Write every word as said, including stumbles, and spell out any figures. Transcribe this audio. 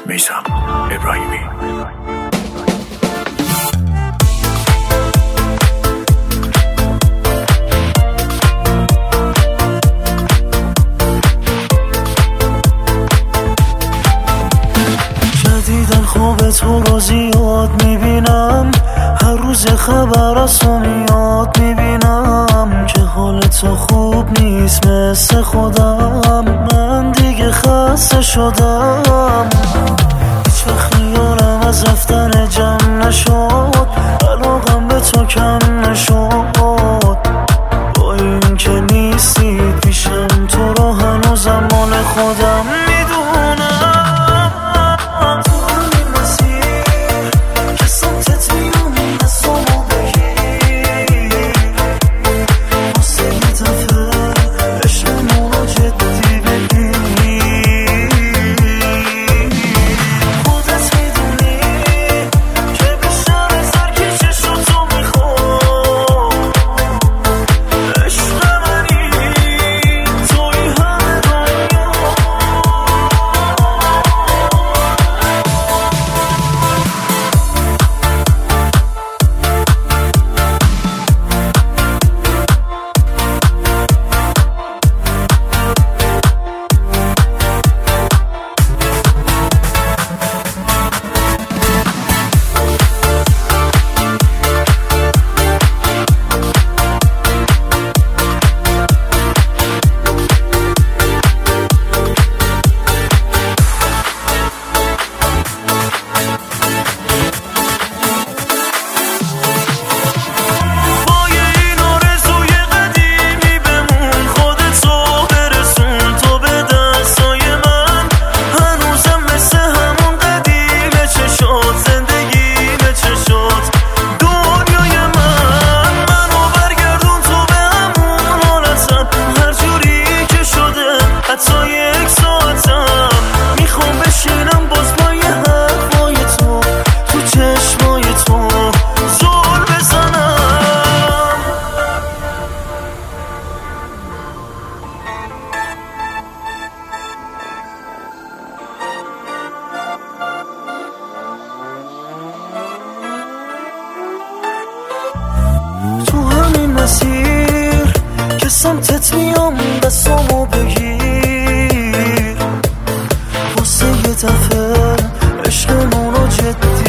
میثم ابراهیمی. جدیدن خواب تو رو زیاد میبینم، هر روز خبر از تو میاد میبینم که حال تو خوب نیست مثل خودم. من دیگه خسته شدم، هیچ وقت خیالم از رفتن جمع نشد، علاقم به تو کم نشد. با این که نیستی پیشم تو رو هنوزم مال خودم میدونم. تو همین مسیر که سمتت میام دستامو بگیر، واسه یه دفعه عشقمونو جدی